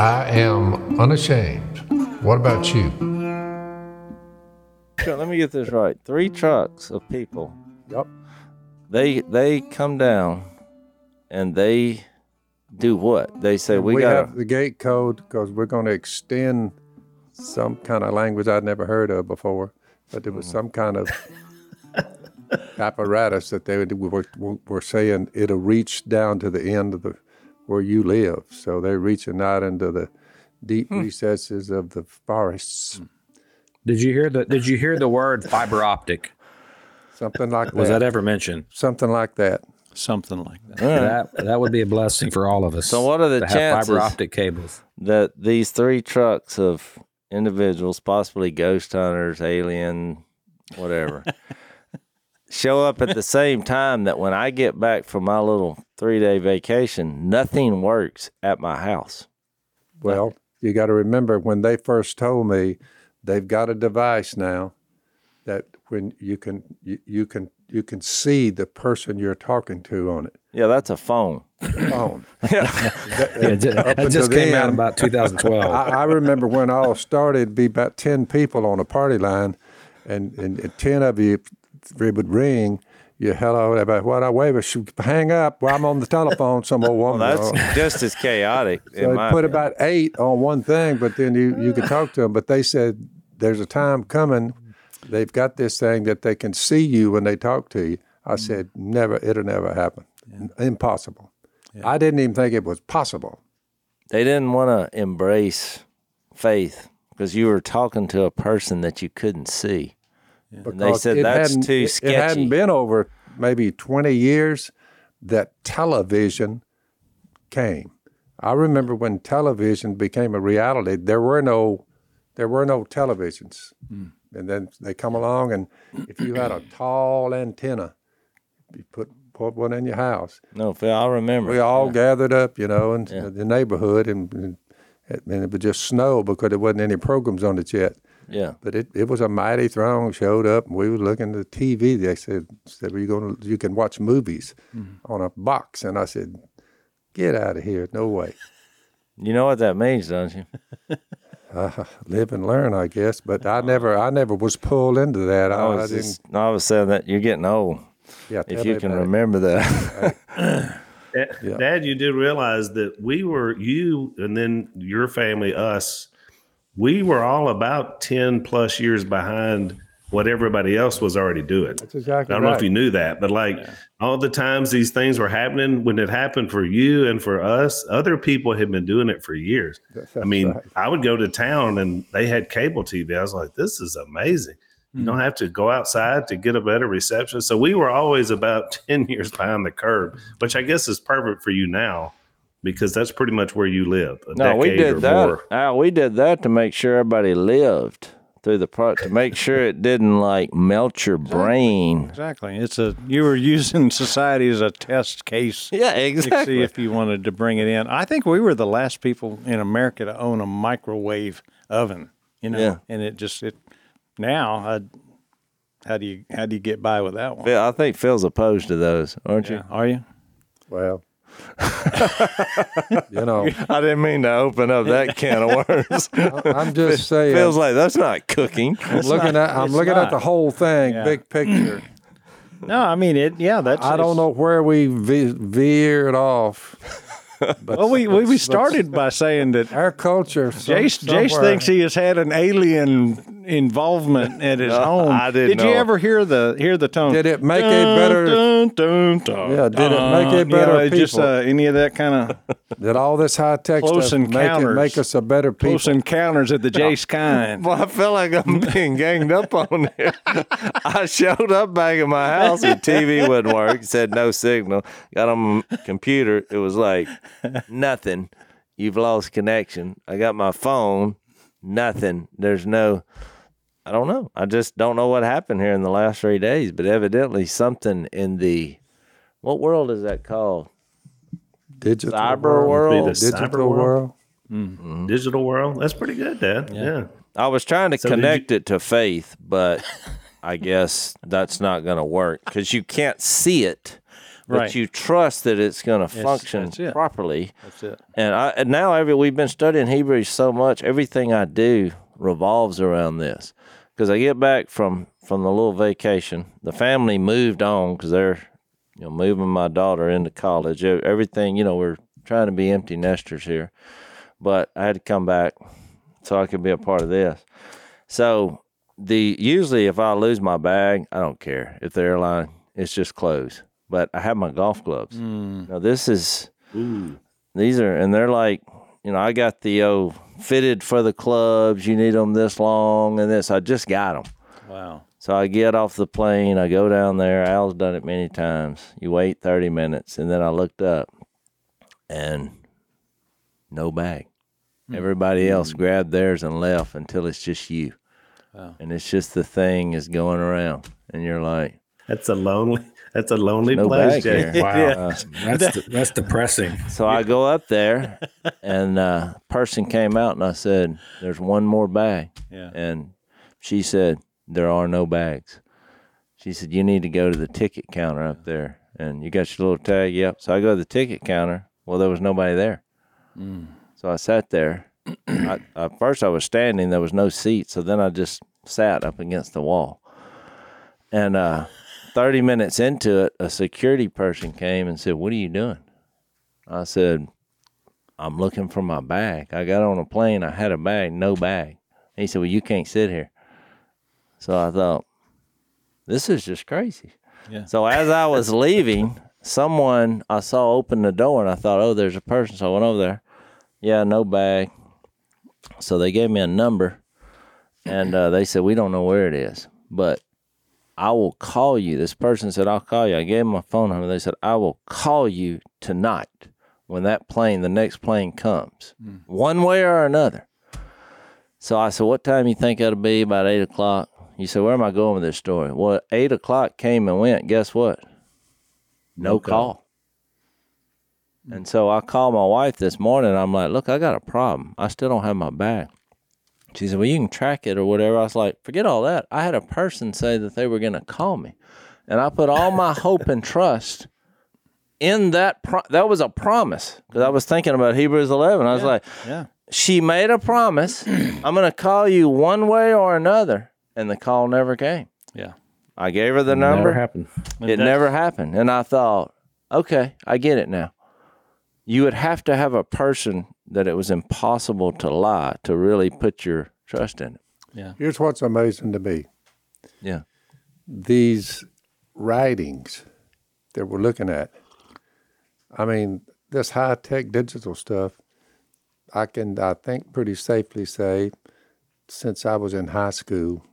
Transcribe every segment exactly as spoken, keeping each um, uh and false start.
I am unashamed. What about you? Let me get this right. Three trucks of people. Yep. They they come down and they do what? They say, And we, we got have the gate code because we're going to extend some kind of language I'd never heard of before, but there was some kind of apparatus that they would, were, were saying it'll reach down to the end of the where you live. So they're reaching out into the deep hmm. recesses of the forests. Did you hear the Did you hear the word fiber optic? Something like that. Was that ever mentioned? Something like that. Something like that. Yeah. That that would be a blessing for all of us. So what are the to chances have fiber optic cables that these three trucks of individuals, possibly ghost hunters, alien, whatever, show up at the same time that when I get back from my little three-day vacation, nothing works at my house? Well, you got to remember when they first told me they've got a device now that when you can you, you can you can see the person you're talking to on it. Yeah, that's a phone. Phone. yeah, that, yeah, it, it just came then, out about two thousand twelve. I, I remember when all started, it'd be about ten people on a party line, and, and, and ten of you, it would ring. You hello, everybody. What I wave, should hang up. Well, I'm on the telephone. Some old woman. Well, that's just as chaotic. So they put opinion. about eight on one thing, but then you you could talk to them. But they said there's a time coming. They've got this thing that they can see you when they talk to you. I said, never, it'll never happen. Yeah. Impossible. Yeah. I didn't even think it was possible. They didn't want to embrace faith because you were talking to a person that you couldn't see. Yeah. And they said that's too sketchy. It hadn't been over maybe twenty years that television came. I remember when television became a reality, there were no, there were no televisions. Mm. And then they come along, and if you had a tall antenna, you put put one in your house. No, Phil, I remember. We all yeah. gathered up, you know, in yeah. the neighborhood, and, and, and it would just snow because there wasn't any programs on it yet. Yeah. But it, it was a mighty throng showed up, and we were looking at the T V. They said, said well, you going to you can watch movies mm-hmm. on a box, and I said, get out of here, no way. You know what that means, don't you? Uh, live and learn, I guess, but I never, I never was pulled into that. I, I was, I didn't. Just, I was saying that you're getting old. Yeah, if you can remember that. Dad, yeah. Dad, you did realize that we were you, and then your family, us. We were all about ten plus years behind what everybody else was already doing. That's exactly I don't right. know if you knew that, but like yeah. all the times these things were happening, when it happened for you and for us, other people had been doing it for years. That's I mean, right. I would go to town and they had cable T V. I was like, this is amazing. Mm-hmm. You don't have to go outside to get a better reception. So we were always about ten years behind the curve, which I guess is perfect for you now because that's pretty much where you live. A no, we did or that. More. Al, we did that to make sure everybody lived. Through the pro to make sure it didn't like melt your exactly. brain. Exactly. It's a you were using society as a test case. Yeah, exactly. To see if you wanted to bring it in. I think we were the last people in America to own a microwave oven. You know, yeah. and it just it now. I, how do you how do you get by with that one? Phil, I think Phil's opposed to those, aren't yeah. you? Are you? Well. you know, I didn't mean to open up that can of worms. I'm just saying. Feels like that's not cooking. I'm looking not, at I'm it's looking not. at the whole thing, Yeah. big picture. No, I mean it. Yeah, that's. I don't know where we ve- veered off. But, well, we we, we started by saying that our culture. Some, Jace Jace thinks he has had an alien involvement at his no, home. I didn't. Did know. you ever hear the hear the tone? Did it make dun, a better? Dun, dun, dun, yeah. Did it make a better you know, people? Just uh, any of that kind of. Did all this high tech Close stuff make, it, make us a better people? Close encounters at the Jace kind. Well, I feel like I'm being ganged up on here. I showed up back at my house and T V wouldn't work. It said no signal. Got on my computer. It was like nothing. You've lost connection. I got my phone. Nothing. There's no. I don't know. I just don't know what happened here in the last three days. But evidently something in the. What world is that called? Digital cyber world. world. The Digital cyber world. world. Mm-hmm. Digital world. That's pretty good, Dad. Yeah. yeah. I was trying to so connect you... it to faith, but I guess that's not going to work because you can't see it. but Right. you trust that it's going to Yes, function that's it. properly. That's it. And I and now every we've been studying Hebrews so much, everything I do revolves around this. Because I get back from from the little vacation, the family moved on because they're you know moving my daughter into college. E- Everything you know, we're trying to be empty nesters here, but I had to come back so I could be a part of this. So the usually if I lose my bag, I don't care if the airline it's just closed. But I have my golf gloves. Now this is these are and they're like you know I got the oh fitted for the clubs. You need them this long and this. I just got them. Wow. So I get off the plane. I go down there. Al's done it many times. You wait thirty minutes, and then I looked up, and no bag. Everybody else grabbed theirs and left until it's just you. Wow. And it's just the thing is going around, and you're like, That's a lonely. That's a lonely no place, bag Jay. here. Wow, Uh, that's that's depressing. So I go up there, and uh, a person came out, and I said, "There's one more bag." Yeah. And she said, "There are no bags." She said, "You need to go to the ticket counter up there, and you got your little tag." Yep. So I go to the ticket counter. Well, there was nobody there. So I sat there. I, at first, I was standing. There was no seat. So then I just sat up against the wall. And uh, thirty minutes into it, a security person came and said, "What are you doing?" I said, "I'm looking for my bag. I got on a plane. I had a bag, no bag." He said, "Well, you can't sit here." So I thought, this is just crazy. Yeah. So as I was leaving, someone I saw open the door, and I thought, oh, there's a person. So I went over there. Yeah, no bag. So they gave me a number, and uh, they said, we don't know where it is, but I will call you. This person said, I'll call you. I gave them my phone number. They said, I will call you tonight when that plane, the next plane comes, mm. one way or another. So I said, what time you think that'll be? About eight o'clock. You said, where am I going with this story? Well, eight o'clock came and went. Guess what? No, no call. call. And so I called my wife this morning. I'm like, look, I got a problem. I still don't have my bag. She said, well, you can track it or whatever. I was like, forget all that. I had a person say that they were going to call me. And I put all my hope and trust in that. Pro- that was a promise. Because I was thinking about Hebrews eleven. I was yeah, like, yeah. She made a promise. I'm going to call you one way or another. And the call never came. Yeah. I gave her the number. Never happened. It never happened. And I thought, okay, I get it now. You would have to have a person that it was impossible to lie to really put your trust in it. Yeah. Here's what's amazing to me. Yeah. These writings that we're looking at, I mean, this high-tech digital stuff, I can, I think, pretty safely say, since I was in high school,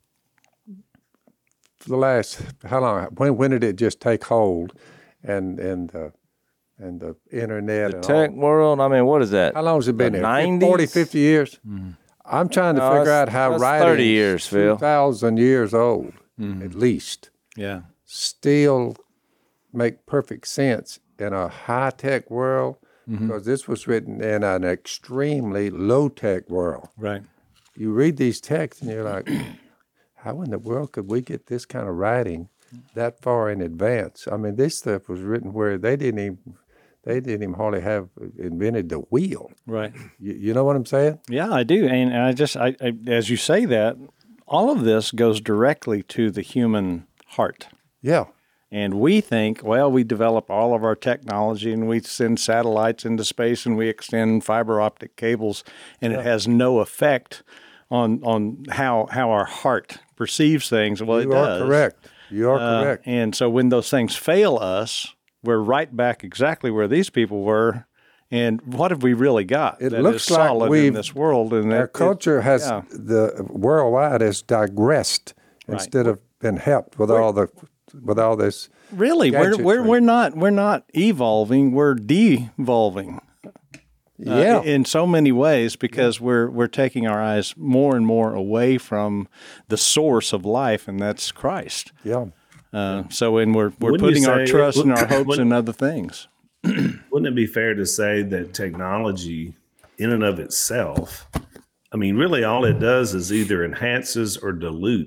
for the last, how long, when, when did it just take hold and, and, uh, and the internet The and tech all. world, I mean, what is that? How long has it been The there? nineties? forty, fifty years? Mm-hmm. I'm trying to No, figure that's- out how that's writing thirty years, Phil. two thousand years old, Mm-hmm. at least, Yeah. still make perfect sense in a high-tech world, Mm-hmm. because this was written in an extremely low-tech world. Right. You read these texts and you're like, how in the world could we get this kind of writing that far in advance? I mean, this stuff was written where they didn't even they didn't even hardly have invented the wheel. Right. You, you know what I'm saying? Yeah, I do. And I just, I, I, as you say that, all of this goes directly to the human heart. Yeah. And we think, well, we develop all of our technology and we send satellites into space and we extend fiber optic cables, and yeah. it has no effect on on how how our heart perceives things. Well, you it are does. correct. You are uh, correct. And so when those things fail us, we're right back exactly where these people were. And what have we really got? It that looks is like solid we've in this world. And our it, culture it, has yeah. the worldwide has digressed right. instead of been helped with we're, all the with all this. Really, we're we're we're not we're not evolving. We're devolving. Yeah, uh, in so many ways, because yeah. we're we're taking our eyes more and more away from the source of life, and that's Christ. Yeah. Uh, so, and we're we're Wouldn't putting our say, trust would, and our hopes would, in other things. Wouldn't it be fair to say that technology, in and of itself, I mean, really, all it does is either enhances or dilutes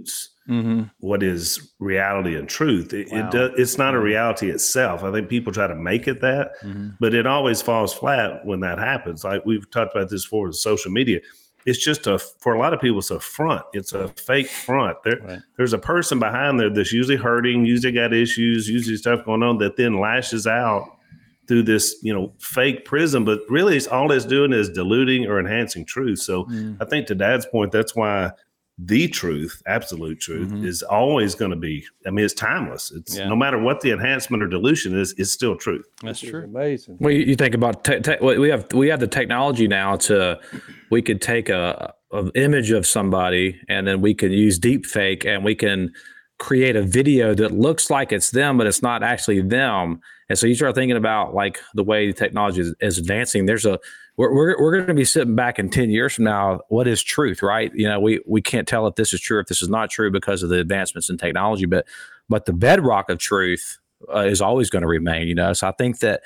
Mm-hmm. what is reality and truth. It, Wow. it does, it's not a reality itself. I think people try to make it that, Mm-hmm. but it always falls flat when that happens. Like we've talked about this before with social media. It's just a, for a lot of people, it's a front. It's a fake front. There, Right. There's a person behind there that's usually hurting, usually got issues, usually stuff going on that then lashes out through this, you know, fake prism. But really, it's all it's doing is diluting or enhancing truth. So Mm. I think to Dad's point, that's why the truth, absolute truth, Mhm. is always going to be, I mean, it's timeless. It's Yeah. no matter what the enhancement or dilution is, it's still truth. That's It's true. amazing. Well, you you think about te- te- we have we have the technology now to we could take a an image of somebody and then we can use deep fake and we can create a video that looks like it's them, but it's not actually them. And so you start thinking about like the way technology is, is advancing. There's a we're we're, we're going to be sitting back in ten years from now. What is truth, right? You know, we we can't tell if this is true, if this is not true because of the advancements in technology. But but the bedrock of truth uh, is always going to remain. You know, so I think that.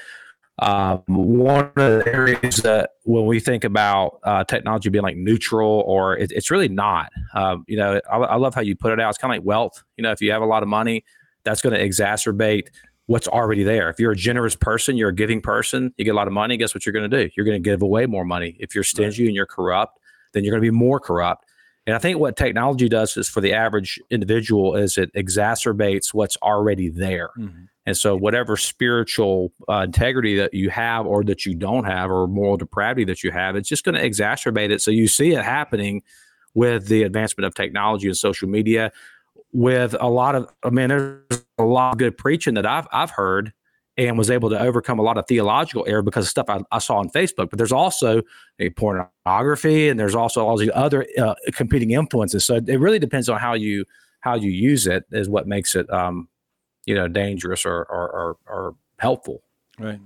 Um, one of the areas that when we think about uh, technology being like neutral, or it, it's really not. Um, you know, I, I love how you put it out. It's kind of like wealth. You know, if you have a lot of money, that's going to exacerbate what's already there. If you're a generous person, you're a giving person, you get a lot of money. Guess what you're going to do? You're going to give away more money. If you're stingy and you're corrupt, then you're going to be more corrupt. And I think what technology does is for the average individual is it exacerbates what's already there. Mm-hmm. And so whatever spiritual uh, integrity that you have or that you don't have or moral depravity that you have, it's just going to exacerbate it. So you see it happening with the advancement of technology and social media with a lot of, I mean, there's a lot of good preaching that I've, I've heard and was able to overcome a lot of theological error because of stuff I, I saw on Facebook. But there's also a pornography and there's also all these other uh, competing influences. So it really depends on how you, how you use it is what makes it, um, you know, dangerous or, or, or, or helpful. Right.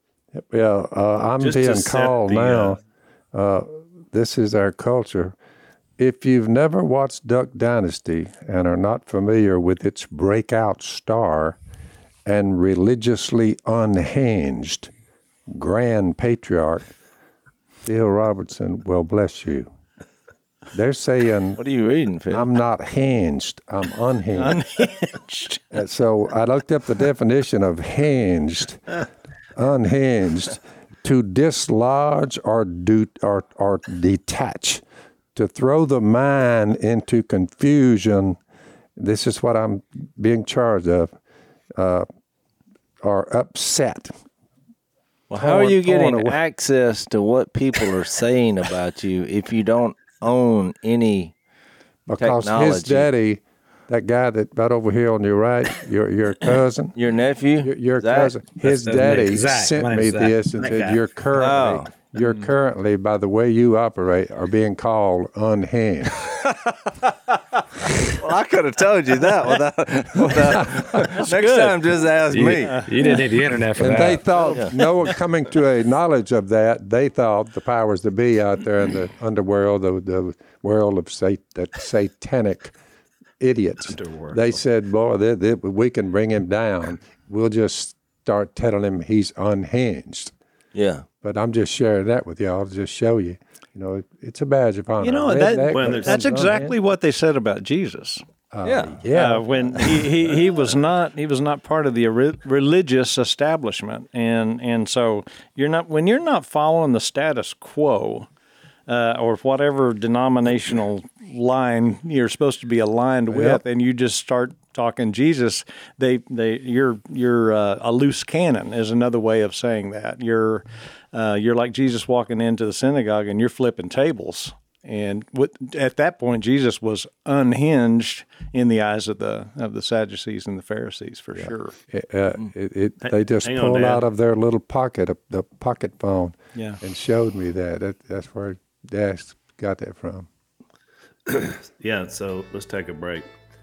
Yeah, uh, I'm Just to being set called the, now. Uh, this is our culture. If you've never watched Duck Dynasty and are not familiar with its breakout star and religiously unhinged grand patriarch, Phil Robertson, well, bless you. They're saying, What are you reading, Phil? I'm not hinged, I'm unhinged. Unhinged. And so I looked up the definition of hinged, unhinged, to dislodge or, do, or, or detach, to throw the mind into confusion. This is what I'm being charged of, uh, or upset. Well, how are torn- you torn getting away. access to what people are saying about you if you don't own any Because his technology? daddy, that guy that right over here on your right, your your cousin, Your nephew? your, your Zach? cousin, his that's daddy Nick. Zach. sent My me name's Zach. this and That said, guy. "You're currently, Oh. you're currently, by the way you operate, are being called unhinged." Well, I could have told you that without. without next good. time, just ask You, me. you didn't need the internet for And that. they thought, no one coming to a knowledge of that, they thought the powers that be out there in the underworld, the, the world of sat, that satanic idiots, they said, boy, they, they, we can bring him down. We'll just start telling him he's unhinged. Yeah. But I'm just sharing that with y'all to just show you, you know, it, it's a badge of honor. You know, Redneck, that, When but there's- that's comes exactly what they said about Jesus. unhinged. Yeah. Yeah. Uh, when he, he, he was not he was not part of the re- religious establishment, and and so you're not when you're not following the status quo, uh, or whatever denominational line you're supposed to be aligned with, Yep. and you just start talking Jesus, they they you're you're uh, a loose cannon is another way of saying that. You're uh, you're like Jesus walking into the synagogue and you're flipping tables. And what, at that point, Jesus was unhinged in the eyes of the of the Sadducees and the Pharisees, for sure. It, uh, it, it, they just hang on, pulled Dad. out of their little pocket, a, the pocket phone, Yeah. and showed me that. that. That's where Dash got that from. Yeah, so let's take a break.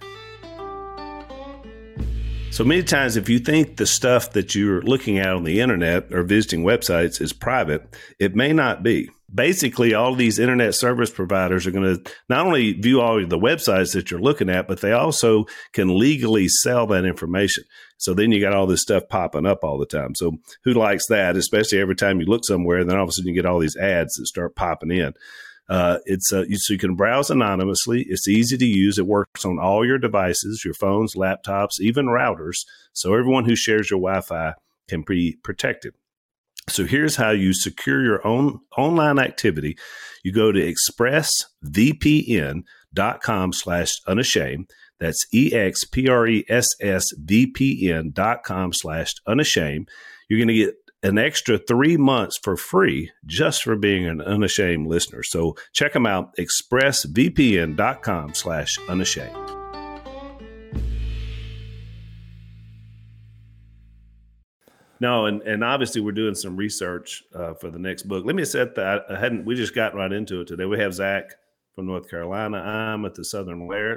So many times, if you think the stuff that you're looking at on the internet or visiting websites is private, it may not be. Basically, all of these internet service providers are going to not only view all of the websites that you're looking at, but they also can legally sell that information. So then you got all this stuff popping up all the time. So who likes that, especially every time you look somewhere, and then all of a sudden you get all these ads that start popping in. Uh, it's uh, you, so you can browse anonymously. It's easy to use. It works on all your devices, your phones, laptops, even routers. So everyone who shares your Wi-Fi can be protected. So here's how you secure your own online activity. You go to expressvpn.com slash unashamed. That's E-X-P-R-E-S-S-V-P-N dot com slash unashamed. You're going to get an extra three months for free just for being an Unashamed listener. So check them out, expressvpn.com slash unashamed. No, and, and obviously we're doing some research uh, for the next book. Let me set that. I hadn't. We just got right into it today. We have Zach from North Carolina. I'm at the Southern Lair.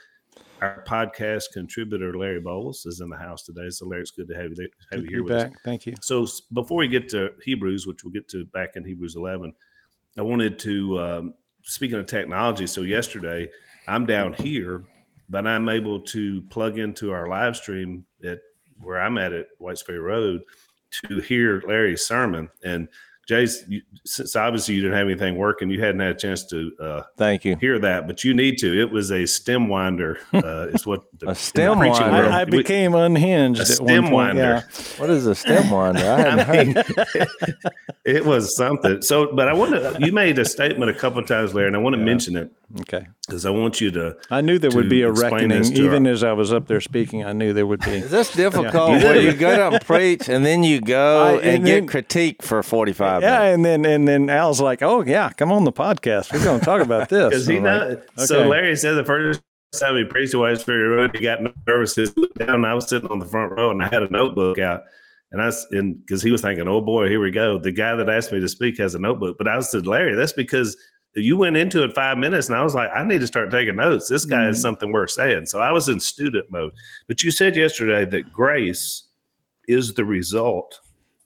Our podcast contributor, Larry Bowles, is in the house today. So, Larry, it's good to have you, there, have you here with back. us. Thank you. So before we get to Hebrews, which we'll get to back in Hebrews eleven, I wanted to, um, speaking of technology, so yesterday I'm down here, but I'm able to plug into our live stream at where I'm at at Whites Ferry Road to hear Larry's sermon. And Jace, you, since obviously you didn't have anything working, you hadn't had a chance to uh, thank you hear that, but you need to. It was a stem winder. Uh, is what the, a stem the winder. I, I became unhinged. A at stem one point, winder. yeah. What is a stem winder? I hadn't I mean, heard. It was something. So, but I want to. You made a statement a couple of times, Larry, and I want to yeah. mention it. Okay. Because I want you to. I knew there would be a reckoning, even our, as I was up there speaking. I knew there would be. Is this difficult? Yeah. Where you go down and preach, and then you go I, and, and then, get critique for forty-five yeah, minutes. and then and then Al's like, "Oh yeah, come on the podcast. We're going to talk about this." Because he knows. Like, okay. So Larry said the first time he preached at Whites Ferry Road, he got nervous. He looked down, and I was sitting on the front row, and I had a notebook out. And I and because he was thinking, "Oh boy, here we go." The guy that asked me to speak has a notebook, but I said, "Larry, that's because you went into it five minutes," and I was like, "I need to start taking notes. This guy mm-hmm. has something worth saying." So I was in student mode. But you said yesterday that grace is the result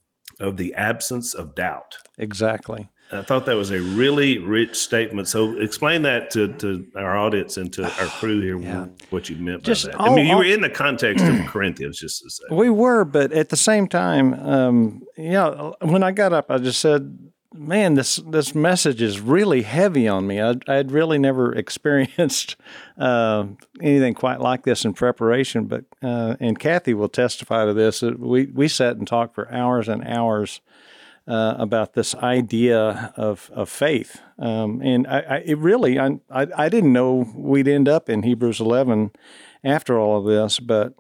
of the absence of doubt. Exactly. I thought that was a really rich statement. So explain that to, to our audience and to our crew here, yeah. what you meant just by that. All, I mean, you all, were in the context of Corinthians, just to say. We were, but at the same time, um, yeah, when I got up, I just said, man, this this message is really heavy on me. I had really never experienced uh, anything quite like this in preparation, but uh, and Kathy will testify to this. We, we sat and talked for hours and hours Uh, about this idea of of faith, um, and I, I it really I, I I didn't know we'd end up in Hebrews eleven after all of this, but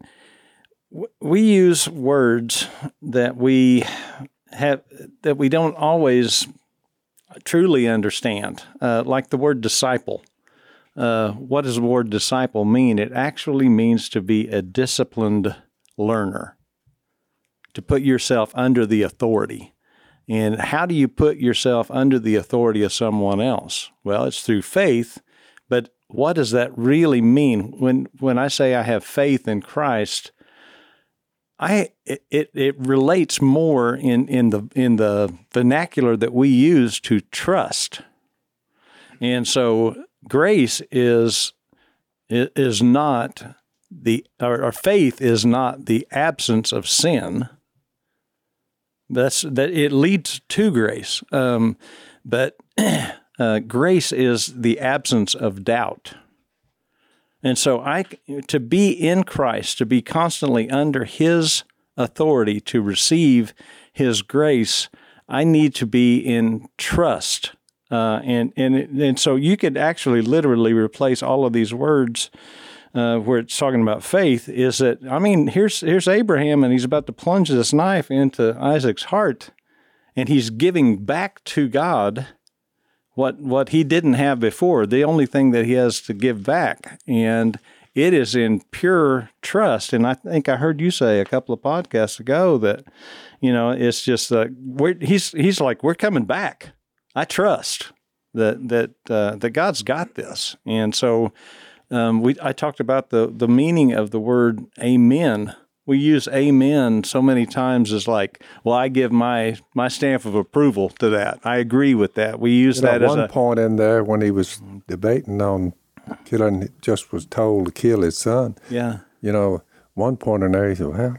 w- we use words that we have that we don't always truly understand, uh, like the word disciple. Uh, what does the word disciple mean? It actually means to be a disciplined learner, to put yourself under the authority. And how do you put yourself under the authority of someone else? Well, it's through faith, but what does that really mean? When when I say I have faith in Christ, I it it, it relates more in, in the in the vernacular that we use to trust. And so grace is is not the or, or faith is not the absence of sin. That's that it leads to grace, um, but uh, grace is the absence of doubt. And so, I to be in Christ, to be constantly under His authority, to receive His grace, I need to be in trust, uh, and and and so you could actually literally replace all of these words. Uh, where it's talking about faith, is that, I mean, here's here's Abraham, and he's about to plunge this knife into Isaac's heart, and he's giving back to God what what he didn't have before, the only thing that he has to give back, and it is in pure trust. And I think I heard you say a couple of podcasts ago that, you know, it's just, uh, we're, he's he's like, we're coming back. I trust that, that, uh, that God's got this, and so Um, we I talked about the, the meaning of the word amen. We use amen so many times as like, well, I give my, my stamp of approval to that. I agree with that. We use you know, that as one a... point in there when he was debating on killing, just was told to kill his son. Yeah. You know, one point in there he said, well,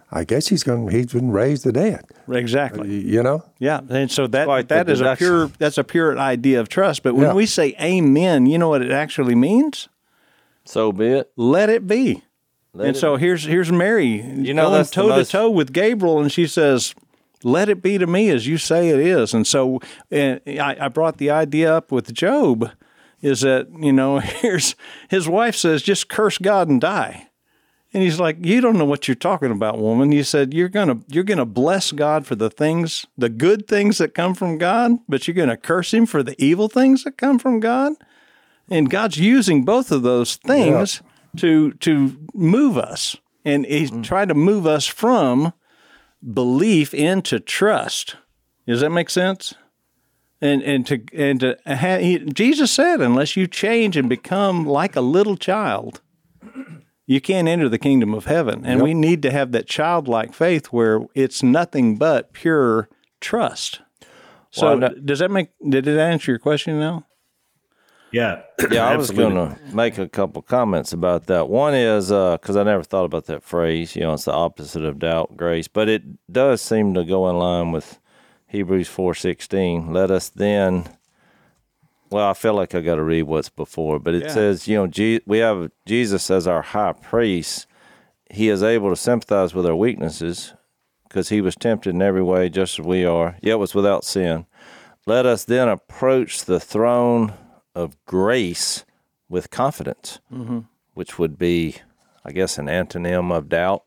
I guess he's going. He's been raised the dead. Exactly. You know. Yeah, and so that Quite the that is a deduction. pure that's a pure idea of trust. But when Yeah. we say amen, you know what it actually means? So be it. Let it be. Let and it so here's here's Mary You know, going that's the toe most- to toe with Gabriel, and she says, "Let it be to me as you say it is." And so and I, I brought the idea up with Job, is that you know here's his wife says, "Just curse God and die." And he's like, "You don't know what you're talking about, woman." He said, "You're gonna you're gonna bless God for the things, the good things that come from God, but you're gonna curse Him for the evil things that come from God." And God's using both of those things to to move us, and He's trying to move us from belief into trust. Does that make sense? And and to and to ha- he, Jesus said, "Unless you change and become like a little child, you can't enter the kingdom of heaven." And Yep. we need to have that childlike faith where it's nothing but pure trust. So, Well, I know- does that make? Did it answer your question now? Yeah. Yeah, I was absolutely. going to make a couple comments about that. One is because I never thought about that phrase. You know, it's the opposite of doubt, grace, but it does seem to go in line with Hebrews four sixteen. Let us then. Well, I feel like I got to read what's before, but it Yeah. says, you know, Je- we have Jesus as our high priest. He is able to sympathize with our weaknesses because he was tempted in every way, just as we are, yet was without sin. Let us then approach the throne of grace with confidence, Mm-hmm. which would be, I guess, an antonym of doubt.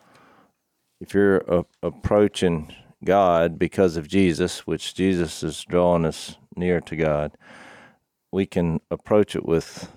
If you're uh, approaching God because of Jesus, which Jesus is drawing us near to God, we can approach it with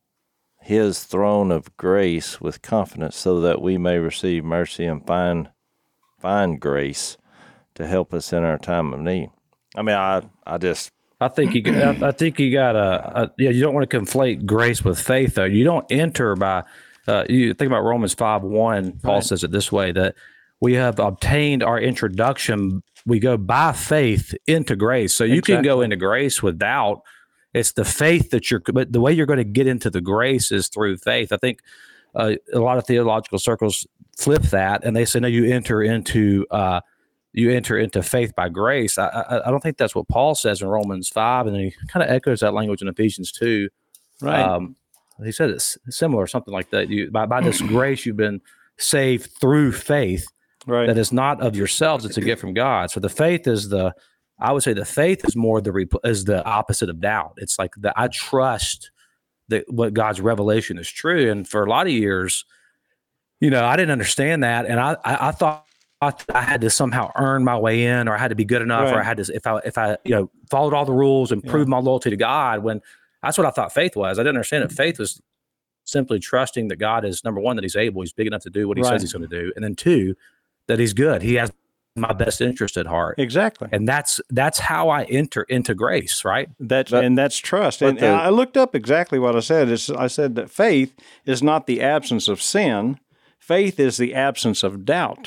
his throne of grace with confidence so that we may receive mercy and find find grace to help us in our time of need. I mean, I, I just, I think you. got- I I think you got to. Yeah, you don't want to conflate grace with faith, though. You don't enter by. Uh, you think about Romans five one. Paul Right. says it this way: that we have obtained our introduction. We go by faith into grace. So you can go Exactly. into grace without. It's the faith that you're. But the way you're going to get into the grace is through faith. I think uh, a lot of theological circles flip that, and they say, no, you enter into. Uh, You enter into faith by grace. I, I I don't think that's what Paul says in Romans five, and then he kind of echoes that language in Ephesians two. Right. Um, he said it's similar, something like that. You by, by this grace you've been saved through faith. right. That is not of yourselves; it's a gift from God. So the faith is the, I would say the faith is more the repl- is the opposite of doubt. It's like the I trust that what God's revelation is true. And for a lot of years, you know, I didn't understand that, and I I, I thought. I had to somehow earn my way in, or I had to be good enough, or I Right. had to, if I, if I, you know, followed all the rules and proved my loyalty to God. When that's what I thought faith was. I didn't understand it. Faith was simply trusting that God is, number one, that He's able, He's big enough to do what He Right. says He's going to do, and then two, that He's good. He has my best interest at heart, Exactly. and that's that's how I enter into grace. Right? That's But- and that's trust. but And, the- and I looked up exactly what I said. It's, I said that faith is not the absence of sin. Faith is the absence of doubt.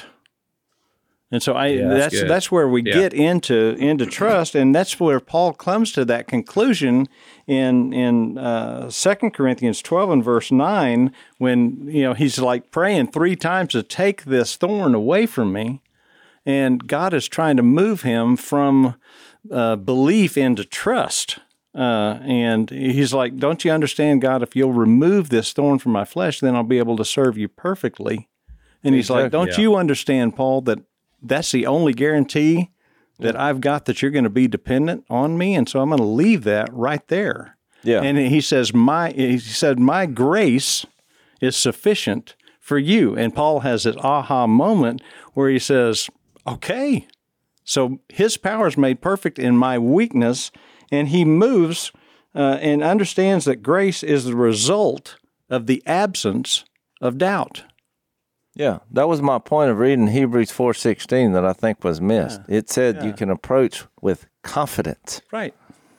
And so I Yeah, that's that's good. that's where we Yeah. get into into trust, and that's where Paul comes to that conclusion in in uh, Second Corinthians twelve and verse nine, when you know he's like praying three times to take this thorn away from me, and God is trying to move him from uh, belief into trust. Uh, and he's like, "Don't you understand, God? If you'll remove this thorn from my flesh, then I'll be able to serve you perfectly." And he's like, Exactly. "Don't Yeah. you understand, Paul, that that's the only guarantee that I've got that you're going to be dependent on me, and so I'm going to leave that right there." yeah. And he says, "My," he said, "My grace is sufficient for you." And Paul has this aha moment where he says, "Okay, so His power is made perfect in my weakness," and he moves uh, and understands that grace is the result of the absence of doubt. Yeah, that was my point of reading Hebrews four sixteen that I think was missed. It said you can approach with confidence. Right.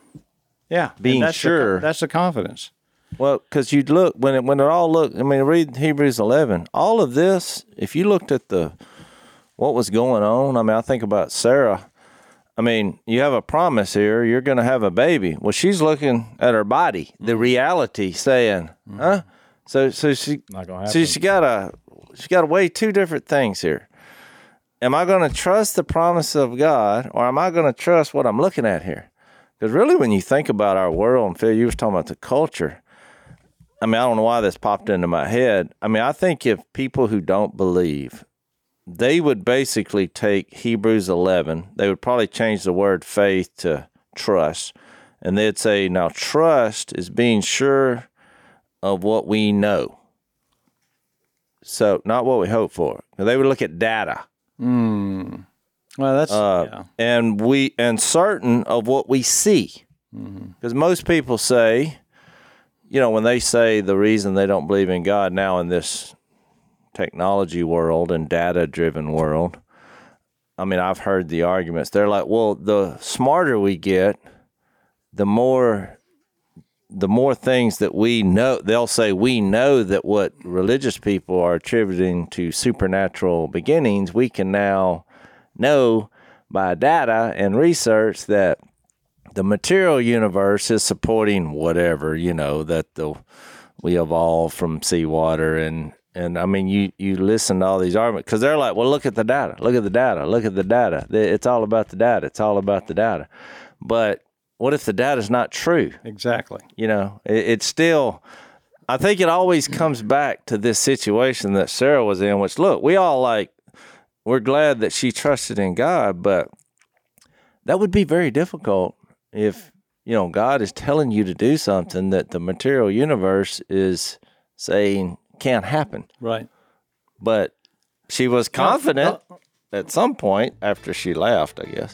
Yeah. and Being that's the- sure. that's the confidence. Well, because you look when it when it all looked. I mean, read Hebrews eleven. All of this, if you looked at the what was going on. I mean, I think about Sarah. I mean, you have a promise here. You're going to have a baby. Well, she's looking at her body, the reality, saying, "Huh." So, so she Not gonna so happen. she got to she got to weigh two different things here. am I going to trust the promise of God, or am I going to trust what I'm looking at here? Because really, when you think about our world, and Phil, you was talking about the culture, I mean, I don't know why this popped into my head. I mean, I think if people who don't believe, they would basically take Hebrews eleven, they would probably change the word faith to trust, and they'd say, now trust is being sure of what we know. So, not what we hope for. They would look at data. Mm. Well, that's uh, yeah. and we and certain of what we see, because mm-hmm. most people say, you know, when they say the reason they don't believe in God now in this technology world and data-driven world, I mean, I've heard the arguments. They're like, well, the smarter we get, the more the more things that we know. They'll say we know that what religious people are attributing to supernatural beginnings, we can now know by data and research that the material universe is supporting whatever, you know, that the we evolved from seawater. And, and I mean, you, you listen to all these arguments because they're like, well, look at the data, look at the data, look at the data. It's all about the data. It's all about the data. But what if the data is not true? Exactly. You know, it, it's still, I think it always comes back to this situation that Sarah was in, which, look, we all like, we're glad that she trusted in God, but that would be very difficult if, you know, God is telling you to do something that the material universe is saying can't happen. Right. But she was confident at some point after she left, I guess.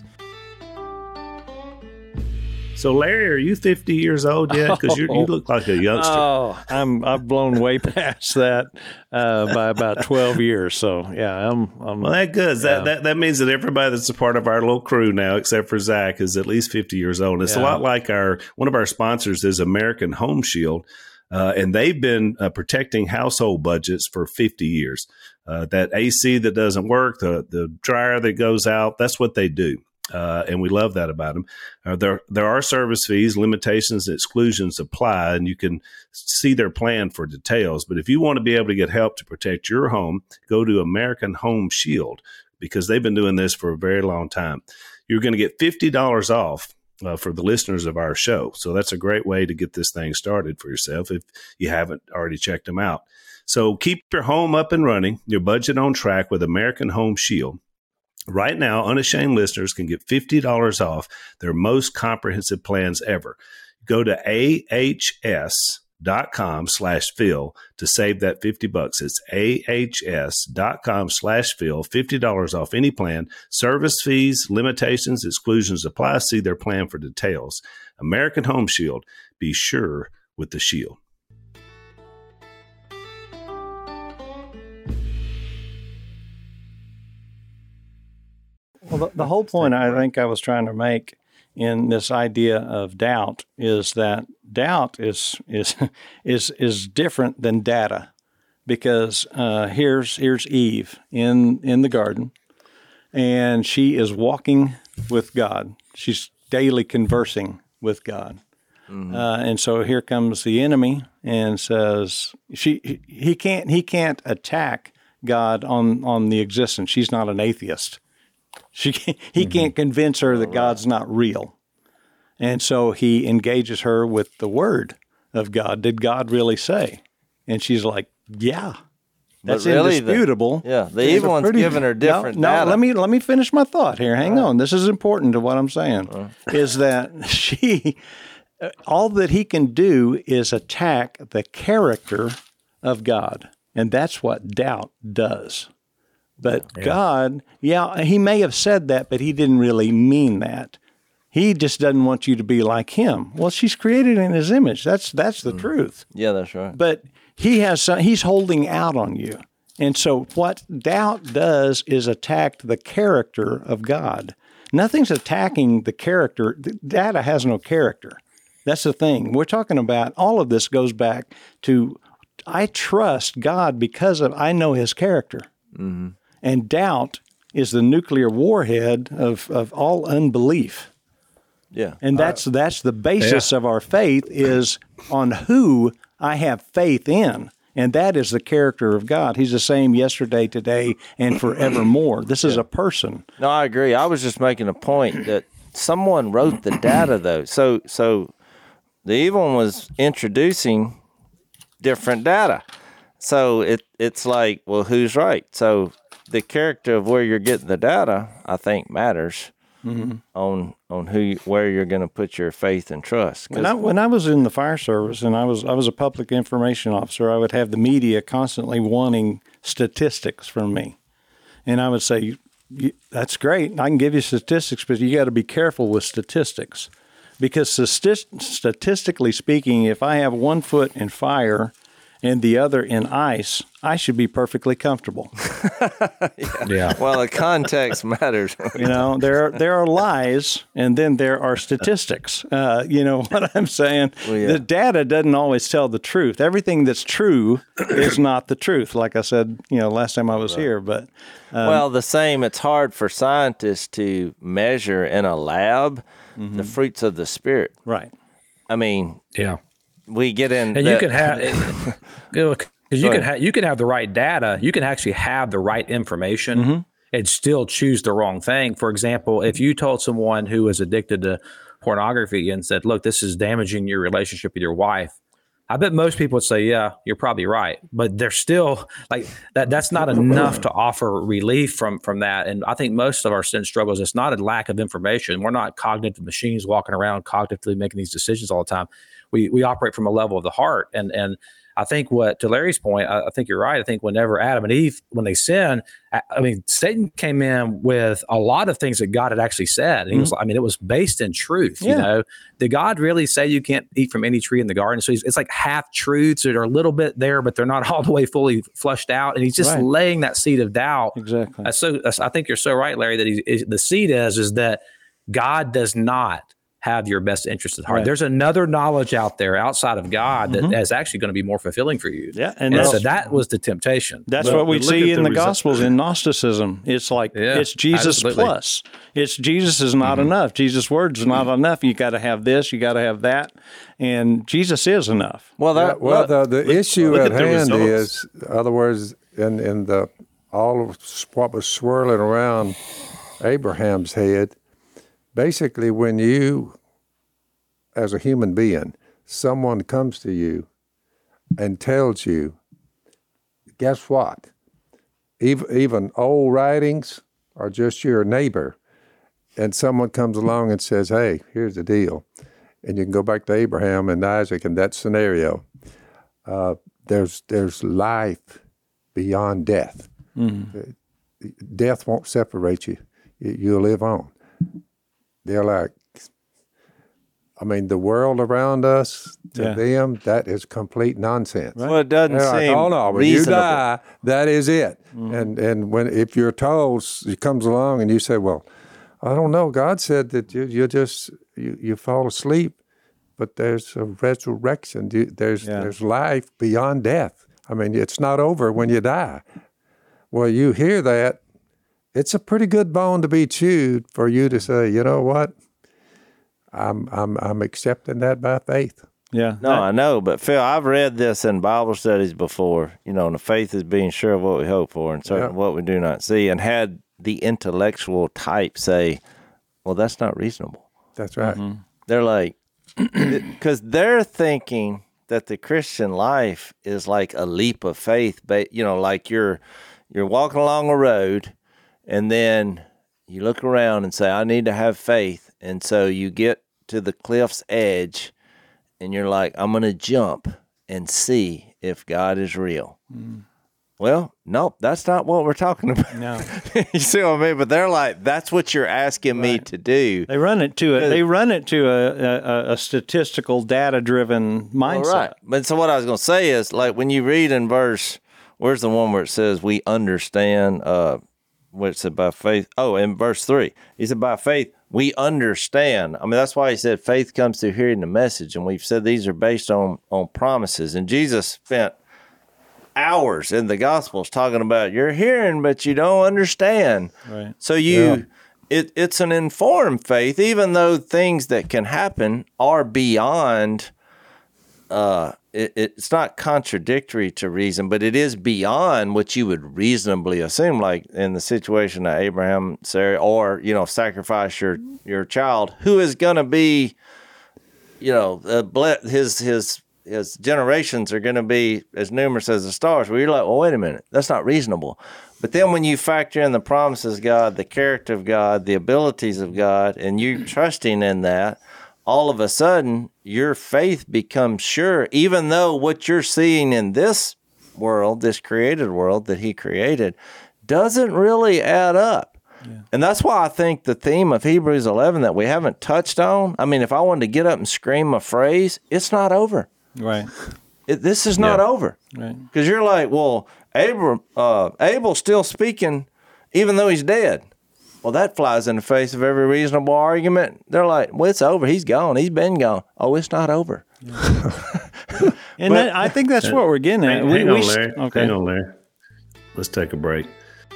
So, Larry, are you fifty years old yet? Because you you look like a youngster. Oh, I'm I've blown way past that uh, by about twelve years. So, yeah, I'm. I'm well, that good. Yeah. That, that that means that everybody that's a part of our little crew now, except for Zach, is at least fifty years old. It's Yeah. a lot like our one of our sponsors is American Home Shield, uh, and they've been uh, protecting household budgets for fifty years. Uh, that A C that doesn't work, the the dryer that goes out, that's what they do. Uh, and we love that about them. Uh, there, there are service fees, limitations, and exclusions apply, and you can see their plan for details. But if you want to be able to get help to protect your home, go to American Home Shield because they've been doing this for a very long time. You're going to get fifty dollars off uh, for the listeners of our show. So that's a great way to get this thing started for yourself if you haven't already checked them out. So keep your home up and running, your budget on track with American Home Shield. Right now, Unashamed listeners can get fifty dollars off their most comprehensive plans ever. Go to ahs.com slash Phil to save that fifty bucks. It's ahs.com slash Phil, fifty dollars off any plan. Service fees, limitations, exclusions apply. See their plan for details. American Home Shield. Be sure with the shield. Well, the, the whole point I think I was trying to make in this idea of doubt is that doubt is is is is different than data, because uh, here's here's Eve in in the garden, and she is walking with God. She's daily conversing with God, mm-hmm. uh, and so here comes the enemy and says she he can't he can't attack God on on the existence. She's not an atheist. She can't, he mm-hmm. can't convince her that God's not real. And so he engages her with the word of God. Did God really say? And she's like, yeah, that's really indisputable. The, yeah, the evil one's giving her different no, data. No, let me, let me finish my thought here. Hang uh, on. This is important to what I'm saying, uh, is that she, all that he can do is attack the character of God. And that's what doubt does. But yeah. God, yeah, he may have said that, but he didn't really mean that. He just doesn't want you to be like him. Well, she's created in his image. That's that's the mm. truth. Yeah, that's right. But he has some, he's holding out on you. And so what doubt does is attack the character of God. Nothing's attacking the character. Data has no character. That's the thing. We're talking about, all of this goes back to, I trust God because of I know his character. Mm-hmm. And doubt is the nuclear warhead of, of all unbelief. Yeah. And that's that's the basis yeah. of our faith, is on who I have faith in. And that is the character of God. He's the same yesterday, today, and forevermore. This is a person. No, I agree. I was just making a point that someone wrote the data, though. So, so the evil one was introducing different data. So it it's like, well, who's right? So the character of where you're getting the data, I think, matters mm-hmm. on on who you, where you're going to put your faith and trust. When I, when I was in the fire service and I was I was a public information officer, I would have the media constantly wanting statistics from me, and I would say, "That's great. I can give you statistics, but you got to be careful with statistics, because stati- statistically speaking, if I have one foot in fire and the other in ice, I should be perfectly comfortable." yeah. yeah. Well, the context matters. You know, there are, there are lies, and then there are statistics. Uh, you know what I'm saying? Well, yeah. The data doesn't always tell the truth. Everything that's true is not the truth, like I said, you know, last time I was right. here. But um, well, the same, it's hard for scientists to measure in a lab mm-hmm. the fruits of the Spirit. Right. I mean, yeah. We get in, and the, you can have, because you can have, you can have the right data. You can actually have the right information mm-hmm. and still choose the wrong thing. For example, if you told someone who was addicted to pornography and said, "Look, this is damaging your relationship with your wife," I bet most people would say, "Yeah, you're probably right," but they're still like that. That's not enough to offer relief from from that. And I think most of our sin struggles, it's not a lack of information. We're not cognitive machines walking around cognitively making these decisions all the time. We we operate from a level of the heart, and and I think what, to Larry's point, I, I think you're right. I think whenever Adam and Eve, when they sinned, I, I mean, Satan came in with a lot of things that God had actually said. And he mm-hmm. was, I mean, it was based in truth. Yeah. You know, did God really say you can't eat from any tree in the garden? So he's, it's like half truths that are a little bit there, but they're not all the way fully fleshed out. And he's just right. laying that seed of doubt. Exactly. That's so that's, I think you're so right, Larry, that he, is, the seed is is that God does not have your best interest at heart. Right. There's another knowledge out there outside of God that mm-hmm. is actually going to be more fulfilling for you. Yeah, and, and so that was the temptation. That's but, what we see in the, the Gospels in Gnosticism. It's like yeah, it's Jesus absolutely. plus. It's Jesus is not mm-hmm. enough. Jesus' words is not enough. You got to have this. You got to have that, and Jesus is enough. Well, that yeah, well the the look, issue at, at hand is, in other words, in in the all of what was swirling around Abraham's head. Basically, when you, as a human being, someone comes to you and tells you, guess what? Even, even old writings are just your neighbor, and someone comes along and says, hey, here's the deal. And you can go back to Abraham and Isaac in that scenario. Uh, there's, there's life beyond death. Mm-hmm. Death won't separate you. You'll live on. They're like, I mean, the world around us, to yeah. them, that is complete nonsense. Well, it doesn't They're seem like, oh, no, when reasonable. you die, that is it. Mm-hmm. And and when if you're told, he comes along and you say, well, I don't know, God said that you you just, you, you fall asleep, but there's a resurrection. There's, yeah. there's life beyond death. I mean, it's not over when you die. Well, you hear that. It's a pretty good bone to be chewed for you to say, you know what, I'm I'm I'm accepting that by faith. Yeah. No, I know, but Phil, I've read this in Bible studies before. You know, and the faith is being sure of what we hope for and certain yeah. of what we do not see, and had the intellectual type say, well, that's not reasonable. That's right. Mm-hmm. They're like, because they're thinking that the Christian life is like a leap of faith, but you know, like you're you're walking along a road. And then you look around and say, I need to have faith. And so you get to the cliff's edge and you're like, I'm going to jump and see if God is real. Mm. Well, nope, that's not what we're talking about. No. You see what I mean? But they're like, that's what you're asking right. me to do. They run it to a, they run it to a, a, a statistical, data-driven mindset. Well, right. But so what I was going to say is, like, when you read in verse, where's the one where it says, we understand, uh, where it said by faith. Oh, in verse three, he said by faith, we understand. I mean, that's why he said faith comes through hearing the message. And we've said these are based on, on promises. And Jesus spent hours in the Gospels talking about you're hearing, but you don't understand. Right. So you, yeah. it, it's an informed faith, even though things that can happen are beyond uh, it, it's not contradictory to reason, but it is beyond what you would reasonably assume. Like in the situation of Abraham, Sarah, or you know, sacrifice your your child, who is going to be, you know, uh, ble- his his his generations are going to be as numerous as the stars. Where you're like, well, wait a minute, that's not reasonable. But then when you factor in the promises of God, the character of God, the abilities of God, and you trusting in that, all of a sudden your faith becomes sure, even though what you're seeing in this world, this created world that he created, doesn't really add up. Yeah. And that's why I think the theme of Hebrews eleven that we haven't touched on, I mean, if I wanted to get up and scream a phrase, it's not over. Right. It, this is not yeah. over. Right. Because you're like, well, Abram, uh, Abel's still speaking even though he's dead. Well, that flies in the face of every reasonable argument. They're like, well, it's over. He's gone. He's been gone. Oh, it's not over. Yeah. and but, that, I think that's what we're getting at. Hang, we, hang we, on, Larry. Okay. Hang on, Larry. Let's take a break.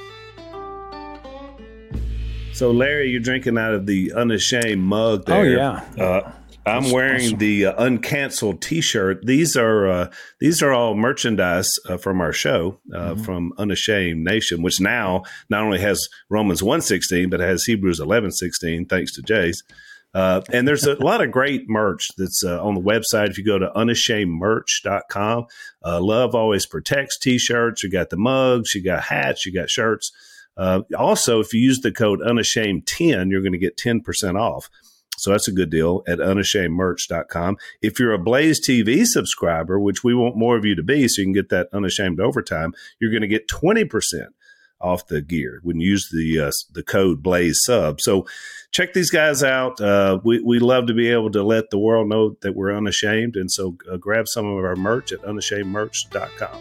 So, Larry, you're drinking out of the Unashamed mug there. Oh, yeah. Uh, I'm That's wearing awesome. the uh, Uncanceled T-shirt. These are uh, these are all merchandise uh, from our show, uh, mm-hmm. from Unashamed Nation, which now not only has Romans one sixteen, but has Hebrews eleven sixteen, thanks to Jace. Uh, and there's a lot of great merch that's uh, on the website. If you go to unashamed merch dot com, uh, Love Always Protects T-shirts. You got the mugs, you got hats, you got shirts. Uh, also, if you use the code unashamed ten, you're going to get ten percent off. So that's a good deal at unashamed merch dot com. If you're a Blaze T V subscriber, which we want more of you to be so you can get that Unashamed overtime, you're going to get twenty percent off the gear when you use the uh, the code Blaze Sub. So check these guys out. Uh, we, we love to be able to let the world know that we're unashamed. And so uh, grab some of our merch at unashamed merch dot com.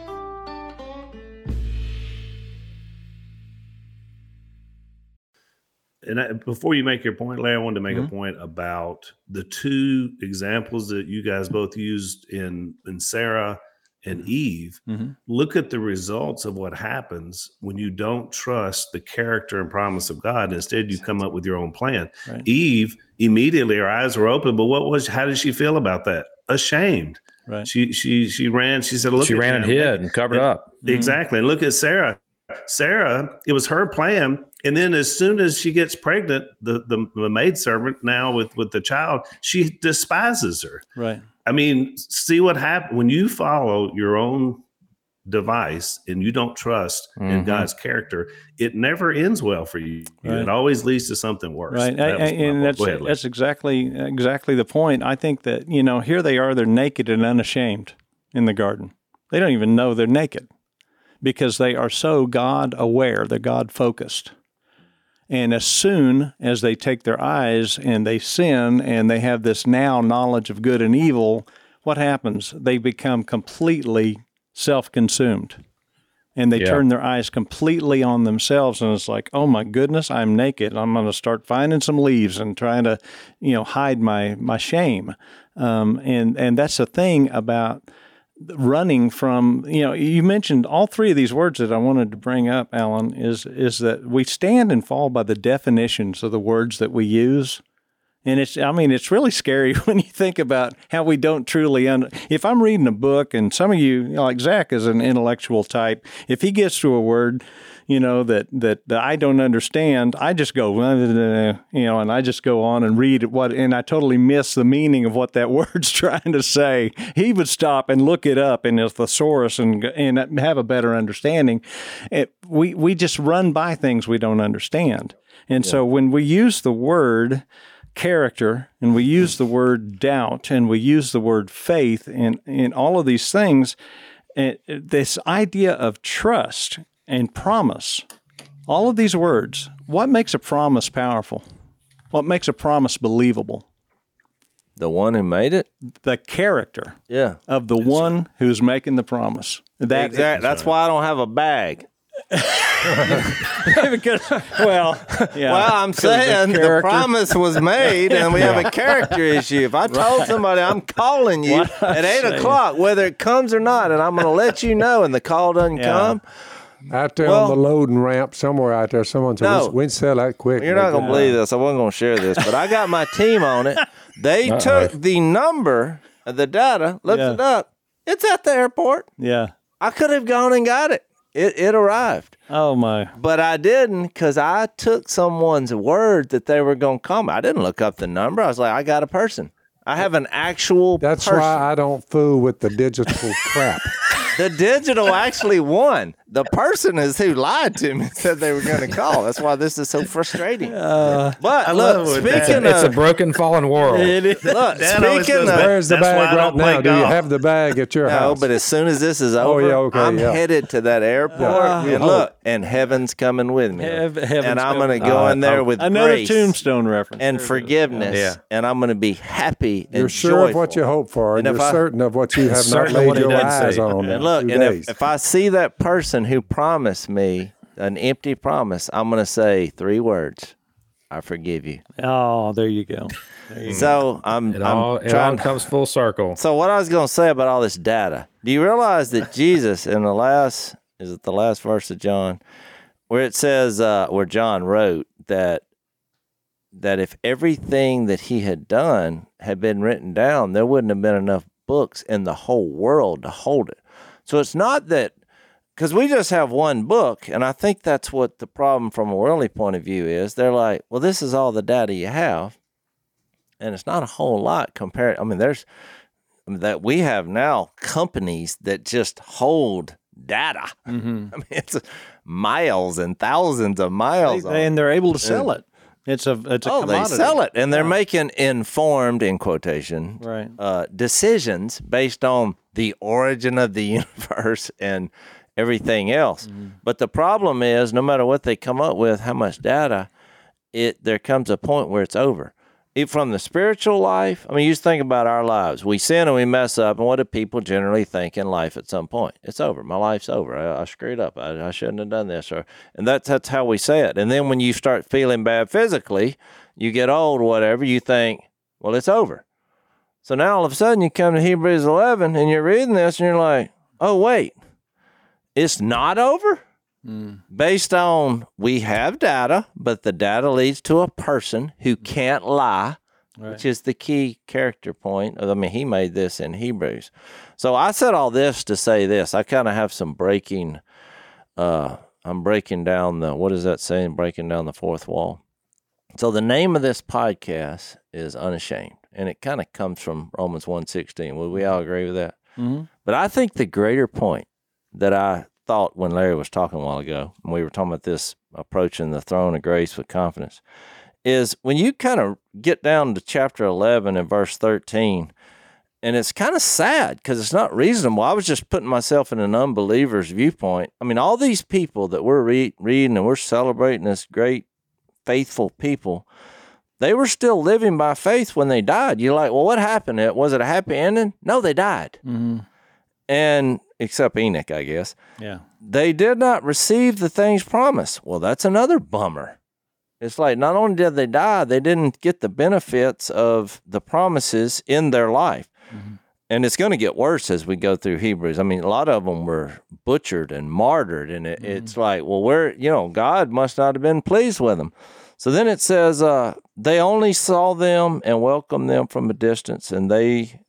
And I, before you make your point, Larry, I wanted to make mm-hmm. a point about the two examples that you guys both used in, in Sarah and Eve. Mm-hmm. Look at the results of what happens when you don't trust the character and promise of God. Instead, you come up with your own plan. Right. Eve, immediately her eyes were open, but what was? How did she feel about that? Ashamed. Right. She she she ran. She said, "Look." She at ran him. and hid and covered and, up. Exactly. And look at Sarah. Sarah, it was her plan. And then as soon as she gets pregnant, the, the, the maidservant now with, with the child, she despises her. Right. I mean, see what happens when you follow your own device and you don't trust mm-hmm. in God's character. It never ends well for you. Right. It always leads to something worse. Right. That I, and that's, ahead, that's exactly, exactly the point. I think that, you know, here they are, they're naked and unashamed in the garden. They don't even know they're naked because they are so God aware, they're God focused. And as soon as they take their eyes and they sin and they have this now knowledge of good and evil, what happens? They become completely self-consumed. And they yeah. turn their eyes completely on themselves. And it's like, oh my goodness, I'm naked. I'm going to start finding some leaves and trying to, you know, hide my, my shame. Um, and, and that's the thing about running from, you know, you mentioned all three of these words that I wanted to bring up, Alan, is is that we stand and fall by the definitions of the words that we use. And it's, I mean, it's really scary when you think about how we don't truly, un- if I'm reading a book and some of you, you know, like Zach is an intellectual type, if he gets to a word, you know, that, that, that I don't understand, I just go, you know, and I just go on and read what, and I totally miss the meaning of what that word's trying to say. He would stop and look it up in his thesaurus and and have a better understanding. It, we, we just run by things we don't understand. And yeah. so when we use the word character, and we use the word doubt, and we use the word faith, and in all of these things, it, this idea of trust and promise, all of these words, what makes a promise powerful? What makes a promise believable? The one who made it? The character yeah. of the That's one right. who's making the promise. That, exactly. That's right. why I don't have a bag. because, well, yeah. Well, I'm saying the, the promise was made, and we have a character issue. If I told right. somebody I'm calling you what at eight saying. o'clock, whether it comes or not, and I'm going to let you know, and the call doesn't yeah. come. Out there well, on the loading ramp somewhere out there, someone said, no, we can sell that quick. You're not going to believe this. I wasn't going to share this, but I got my team on it. They Uh-oh. took the number the data, looked Yeah. it up. It's at the airport. Yeah. I could have gone and got it. It it arrived. Oh my. But I didn't because I took someone's word that they were going to call me. I didn't look up the number. I was like, I got a person. I have an actual That's person. why I don't fool with the digital crap. The digital actually won. The person is who lied to me and said they were going to call. That's why this is so frustrating. Uh, but I look, love when speaking that- of... It's a broken, fallen world. It is. Look, Dad always speaking goes of... back- Where's the That's why bag I right don't play now? Do you golf. have the bag at your No, house? but as soon as this is Oh, over, yeah, okay, I'm yeah. headed to that airport. Yeah. And look, and heaven's coming with me. Heav- heaven's and I'm coming. going to go Uh, in there with Another grace tombstone reference. and There it is. forgiveness. Yeah. And I'm going to be happy and You're sure joyful. of what you hope for, and, And if you're I- certain of what you have not Certain of laid what he your did eyes say. on. in And look, two and days. if, if I see that person who promised me an empty promise, I'm going to say three words. I forgive you. Oh, there you go. There you go. So I'm, It I'm all, it all trying. comes full circle. So what I was going to say about all this data, do you realize that Jesus in the last, is it the last verse of John, where it says, uh, where John wrote that, that if everything that he had done had been written down, there wouldn't have been enough books in the whole world to hold it. So it's not that, because we just have one book, and I think that's what the problem from a worldly point of view is. They're like, well, this is all the data you have, and it's not a whole lot compared. I mean, there's I mean, that we have now companies that just hold data. Mhm. I mean, it's miles and thousands of miles. They- on and they're able to sell it. It's a it's a oh, commodity. they sell it, and they're making informed, in quotation, Right. uh, decisions based on the origin of the universe and everything else. Mm-hmm. But the problem is, no matter what they come up with, how much data, it there comes a point where it's over. It, from the spiritual life, I mean, you just think about our lives. We sin and we mess up, and what do people generally think in life at some point? It's over. My life's over. I, I screwed up. I, I shouldn't have done this. Or, and that's, that's how we say it. And then when you start feeling bad physically, you get old, whatever, you think, well, it's over. So now all of a sudden you come to Hebrews eleven, and you're reading this, and you're like, oh, wait, it's not over? Based on, we have data, but the data leads to a person who can't lie, Right. which is the key character point. I mean, he made this in Hebrews. So I said all this to say this. I kind of have some breaking, uh, I'm breaking down the, what is that saying? Breaking down the fourth wall. So the name of this podcast is Unashamed, and it kind of comes from Romans one sixteen. Would we all agree with that? Mm-hmm. But I think the greater point that I thought when Larry was talking a while ago, and we were talking about this approaching the throne of grace with confidence, is when you kind of get down to chapter eleven and verse thirteen, and it's kind of sad because it's not reasonable. I was just putting myself in an unbeliever's viewpoint. I mean, all these people that we're re- reading and we're celebrating as great, faithful people, they were still living by faith when they died. You're like, well, what happened? Was it a happy ending? No, they died. Mm-hmm. And except Enoch, I guess. Yeah. They did not receive the things promised. Well, that's another bummer. It's like not only did they die, they didn't get the benefits of the promises in their life. Mm-hmm. And it's going to get worse as we go through Hebrews. I mean, a lot of them were butchered and martyred. And it, mm-hmm. it's like, well, where, you know, God must not have been pleased with them. So then it says, uh, they only saw them and welcomed them from a distance, and they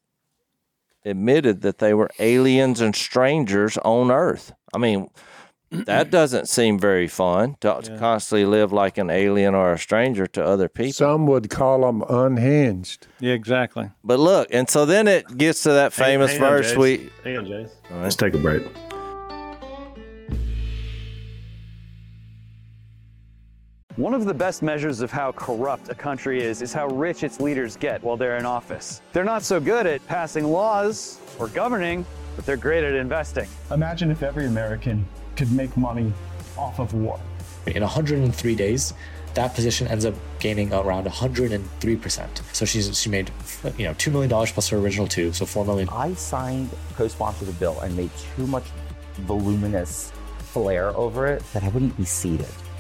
admitted that they were aliens and strangers on earth. I mean, that doesn't seem very fun to, to constantly live like an alien or a stranger to other people. Some would call them unhinged. Yeah, exactly. But look, and so then it gets to that famous Hang on, verse Jace. we Hang on, Jace. All right. Let's take a break. One of the best measures of how corrupt a country is is how rich its leaders get while they're in office. They're not so good at passing laws or governing, but they're great at investing. Imagine if every American could make money off of war. In one hundred three days, that position ends up gaining around one hundred three percent. So she's she made, you know, two million dollars plus her original two, so four million dollars. I signed, co-sponsored a bill and made too much voluminous flair over it that I wouldn't be seated.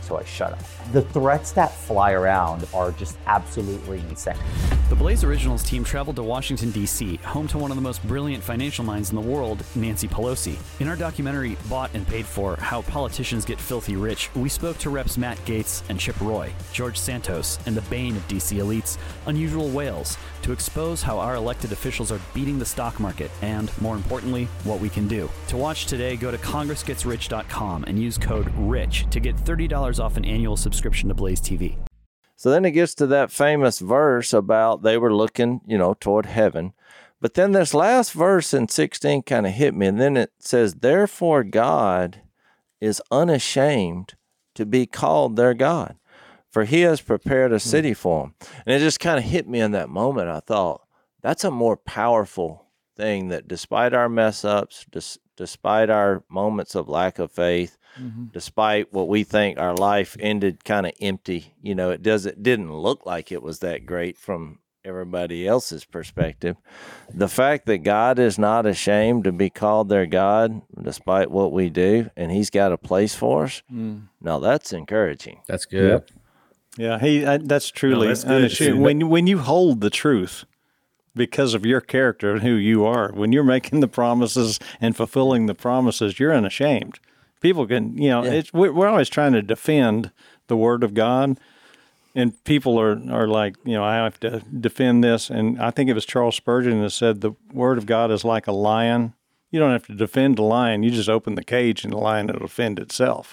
so I shut up. The threats that fly around are just absolutely insane. The Blaze Originals team traveled to Washington, D C, home to one of the most brilliant financial minds in the world, Nancy Pelosi. In our documentary, Bought and Paid For, How Politicians Get Filthy Rich, we spoke to Reps Matt Gaetz and Chip Roy, George Santos, and the bane of D C elites, Unusual Whales, to expose how our elected officials are beating the stock market and, more importantly, what we can do. To watch today, go to congress gets rich dot com and use code RICH to get thirty dollars off an annual subscription to Blaze T V. So then it gets to that famous verse about they were looking, you know, toward heaven. But then this last verse in sixteen kind of hit me. And then it says, therefore God is unashamed to be called their God, for he has prepared a city for them. And it just kind of hit me in that moment. I thought, that's a more powerful thing, that despite our mess ups, dis- despite our moments of lack of faith, mm-hmm. despite what we think our life ended kind of empty, you know, it doesn't didn't look like it was that great from everybody else's perspective. The fact that God is not ashamed to be called their God, despite what we do, and he's got a place for us. Mm. No, that's encouraging. That's good. Yep. Yeah, he. Uh, that's truly no, that's good. when when you hold the truth because of your character and who you are. When you're making the promises and fulfilling the promises, you're unashamed. People can, you know, yeah. it's, we're, we're always trying to defend the Word of God, and people are are like, you know, I have to defend this. And I think it was Charles Spurgeon that said the Word of God is like a lion. You don't have to defend the lion; you just open the cage, and the lion will defend itself.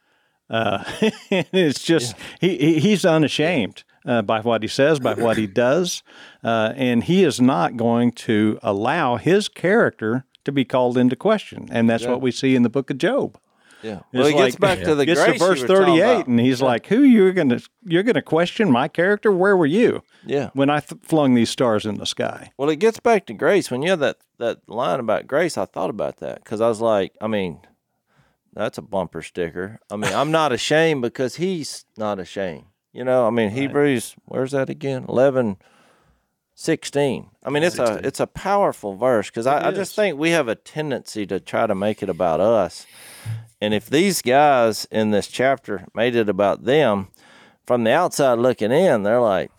Uh, it's just yeah. he he's unashamed uh, by what he says, by what he does, uh, and he is not going to allow his character to be called into question. And that's yeah. what we see in the book of Job. Yeah, well, it gets back to the gets grace to verse thirty-eight, and he's yeah. like, "Who you're gonna you're gonna question my character? Where were you? Yeah, when I th- flung these stars in the sky." Well, it gets back to grace. When you have that that line about grace, I thought about that because I was like, I mean. That's a bumper sticker. I mean, I'm not ashamed because he's not ashamed. You know, I mean, right. Hebrews, where's that again? eleven, sixteen. I mean, it's sixteen. a it's a powerful verse because I, I just think we have a tendency to try to make it about us. And if these guys in this chapter made it about them, from the outside looking in, they're like,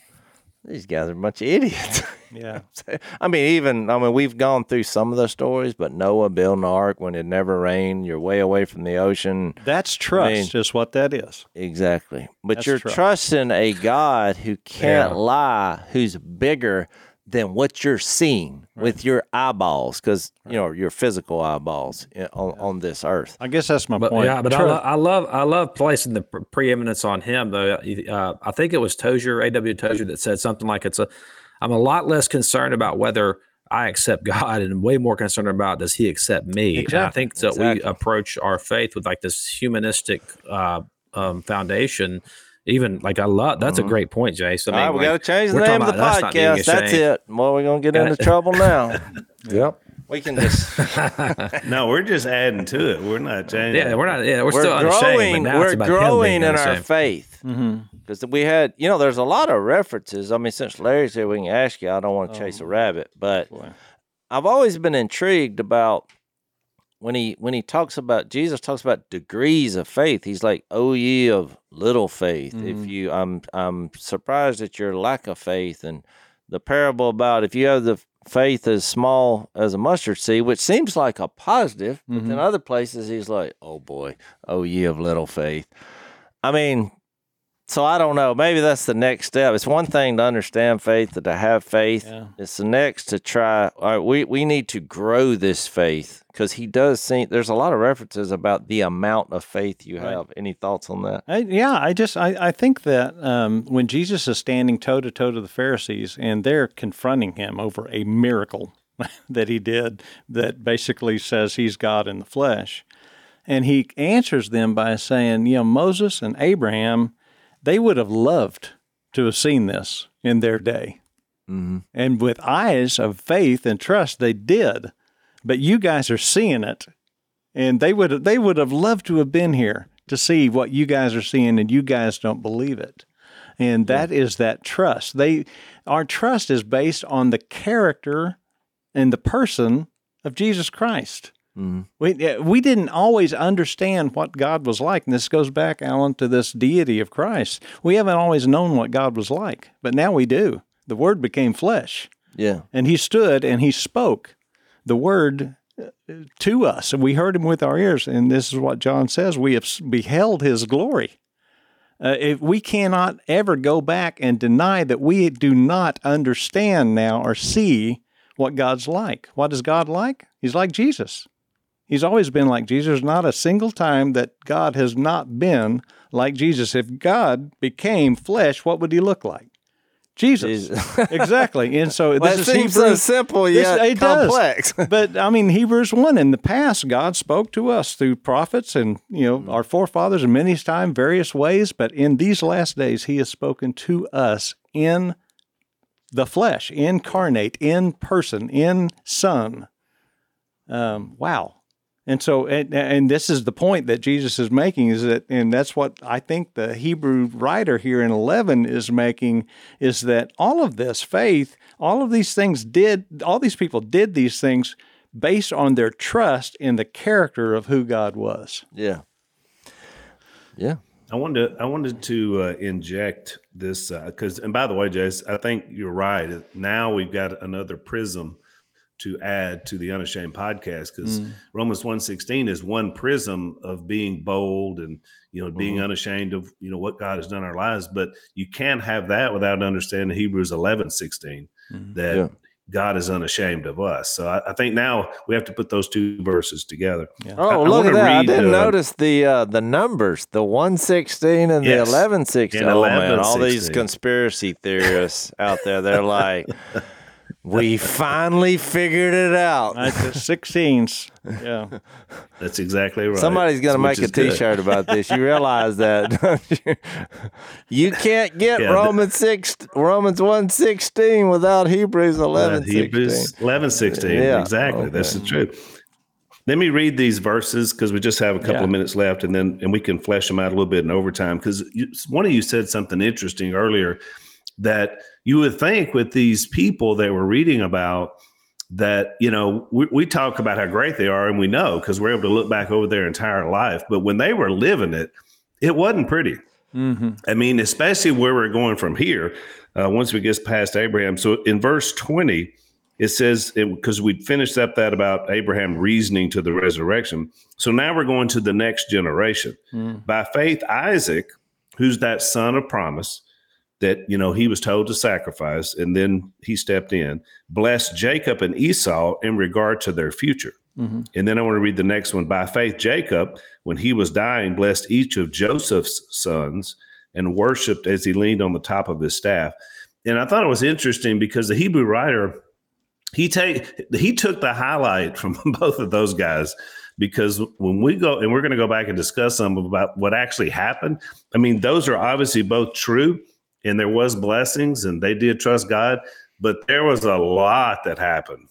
these guys are a bunch of idiots. Yeah. I mean, even, I mean, we've gone through some of the stories, but Noah building an ark when it never rained, you're way away from the ocean. That's trust, I mean, is what that is. Exactly. But That's you're trust. trusting a God who can't Yeah. lie, who's bigger than what you're seeing right. with your eyeballs, because, you know, your physical eyeballs on, on this earth. I guess that's my but, point. Yeah, but I, lo- I love I love placing the pre- preeminence on him, though. Uh, I think it was Tozier, A W Tozier, that said something like, "It's a I'm a lot less concerned about whether I accept God and way more concerned about does he accept me." Exactly. And I think that Exactly. we approach our faith with like this humanistic uh, um, foundation. Even like I love that's Mhm. a great point, Jason. I mean, All right, we like, got to change the we're name of talking the about that's not being podcast. That's ashamed. it. Well, we're going to get into trouble now. Yep. We can just. No, we're just adding to it. We're not changing. Yeah, we're not. Yeah, we're, We're still unashamed. growing. But now We're it's about him growing being in our unashamed. faith. Because we had, you know, there's a lot of references. I mean, since Larry's here, we can ask you. I don't want to chase a rabbit, but Boy. I've always been intrigued about when he when he talks about Jesus talks about degrees of faith. He's like, "Oh, ye of little faith." If you, I'm I'm surprised at your lack of faith. And the parable about if you have the faith as small as a mustard seed, which seems like a positive, but Mhm. then other places he's like, "Oh boy, oh ye of little faith." I mean. So I don't know. Maybe that's the next step. It's one thing to understand faith, to have faith. Yeah. It's the next to try. All right, we, we need to grow this faith because he does seem. There's a lot of references about the amount of faith you have. Right. Any thoughts on that? I, yeah, I just I, I think that um, when Jesus is standing toe to toe to the Pharisees and they're confronting him over a miracle that he did that basically says he's God in the flesh, and he answers them by saying, you know, Moses and Abraham, they would have loved to have seen this in their day. Mm-hmm. And with eyes of faith and trust, they did. But you guys are seeing it. And they would they would have loved to have been here to see what you guys are seeing, and you guys don't believe it. And that yeah. is that trust. They our trust is based on the character and the person of Jesus Christ. Mm-hmm. We we didn't always understand what God was like, and this goes back, Alan, to this deity of Christ. We haven't always known what God was like, but now we do. The Word became flesh. Yeah. And he stood and he spoke the word to us, and we heard him with our ears. And this is what John says: we have beheld his glory. Uh, if we cannot ever go back and deny that we do not understand now or see what God's like. What is God like? He's like Jesus. He's always been like Jesus. There's not a single time that God has not been like Jesus. If God became flesh, what would he look like? Jesus. Jesus. Exactly. And so well, this it is seems Hebrews, so simple this, yet it complex. But I mean, Hebrews one, in the past, God spoke to us through prophets and, you know, our forefathers in many times, various ways. But in these last days, he has spoken to us in the flesh, incarnate, in person, in Son. Um, wow. And so, and, and this is the point that Jesus is making, is that, and that's what I think the Hebrew writer here in eleven is making, is that all of this faith, all of these things did, all these people did these things based on their trust in the character of who God was. Yeah. Yeah. I wanted to, I wanted to uh, inject this because, uh, and by the way, Jace, I think you're right. Now we've got another prism to add to the Unashamed podcast, because mm. Romans one sixteen is one prism of being bold and, you know, being mm-hmm. unashamed of, you know, what God has done in our lives. But you can't have that without understanding Hebrews eleven sixteen, mm-hmm. that yeah. God is unashamed of us. So I, I think now we have to put those two verses together. Yeah. Oh, I, look I at that. Read, I didn't uh, notice the uh, the numbers, the one sixteen and yes. the eleven sixteen. And oh, eleven, man, all sixteen. these conspiracy theorists out there, they're like, we finally figured it out. Like the sixteens. Yeah. That's exactly right. Somebody's going to make a T-shirt good. about this. You realize that, don't you? You can't get yeah, Romans six, Romans one sixteen without Hebrews eleven sixteen. Hebrews eleven sixteen. Yeah. Exactly. Okay. That's the truth. Let me read these verses because we just have a couple yeah. of minutes left, and then and we can flesh them out a little bit in overtime. Because one of you said something interesting earlier, that you would think with these people that we're reading about that, you know, we, we talk about how great they are, and we know because we're able to look back over their entire life. But when they were living it, it wasn't pretty. Mm-hmm. I mean, especially where we're going from here, uh, once we get past Abraham. So in verse twenty, it says, because we'd finished up that about Abraham reasoning to the resurrection. So now we're going to the next generation. Mm. By faith, Isaac, who's that son of promise, that, you know, he was told to sacrifice, and then he stepped in, blessed Jacob and Esau in regard to their future. Mm-hmm. And then I want to read the next one. By faith, Jacob, when he was dying, blessed each of Joseph's sons and worshiped as he leaned on the top of his staff. And I thought it was interesting because the Hebrew writer, he take he took the highlight from both of those guys. Because when we go, and we're going to go back and discuss some about what actually happened. I mean, those are obviously both true. And there was blessings, and they did trust God, but there was a lot that happened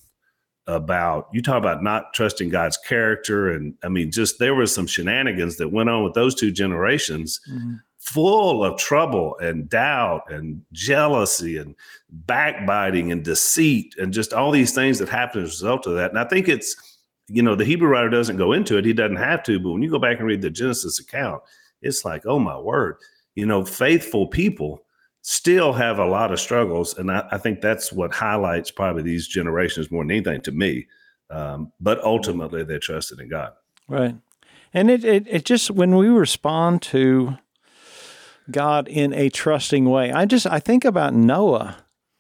about, you talk about not trusting God's character. And I mean, just there was some shenanigans that went on with those two generations, mm-hmm. full of trouble and doubt and jealousy and backbiting and deceit and just all these things that happened as a result of that. And I think it's, you know, the Hebrew writer doesn't go into it. He doesn't have to, but when you go back and read the Genesis account, it's like, oh my word, you know, faithful people still have a lot of struggles. And I, I think that's what highlights probably these generations more than anything to me. Um, but ultimately, they trusted in God. Right. And it, it, it just, when we respond to God in a trusting way, I just, I think about Noah.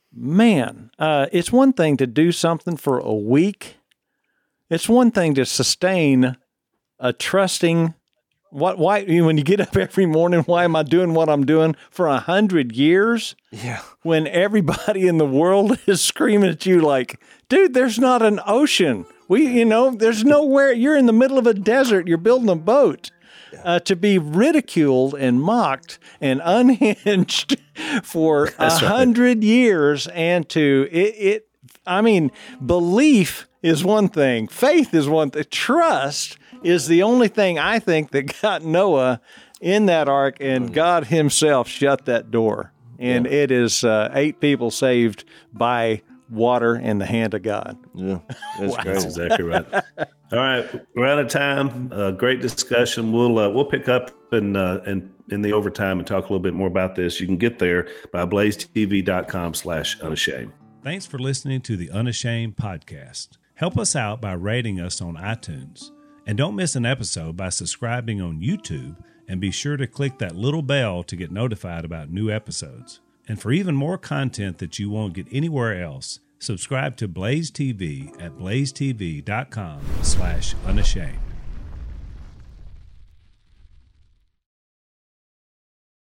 Man, uh, it's one thing to do something for a week. It's one thing to sustain a trusting What? Why? When you get up every morning, why am I doing what I'm doing for a hundred years? Yeah. When everybody in the world is screaming at you like, dude, there's not an ocean. We, you know, there's nowhere. You're in the middle of a desert. You're building a boat. Uh, to be ridiculed and mocked and unhinged for a hundred right. years, and to it, it. I mean, belief is one thing. Faith is one thing. Trust is the only thing I think that got Noah in that ark, and God himself shut that door. And yeah. it is uh, eight people saved by water in the hand of God. Yeah, that's, wow. that's exactly right. All right, we're out of time. Uh, great discussion. We'll uh, we'll pick up in, uh, in in the overtime and talk a little bit more about this. You can get there by blazetv.com slash unashamed. Thanks for listening to the Unashamed podcast. Help us out by rating us on iTunes. And don't miss an episode by subscribing on YouTube, and be sure to click that little bell to get notified about new episodes. And for even more content that you won't get anywhere else, subscribe to Blaze T V at blazetv.com slash unashamed.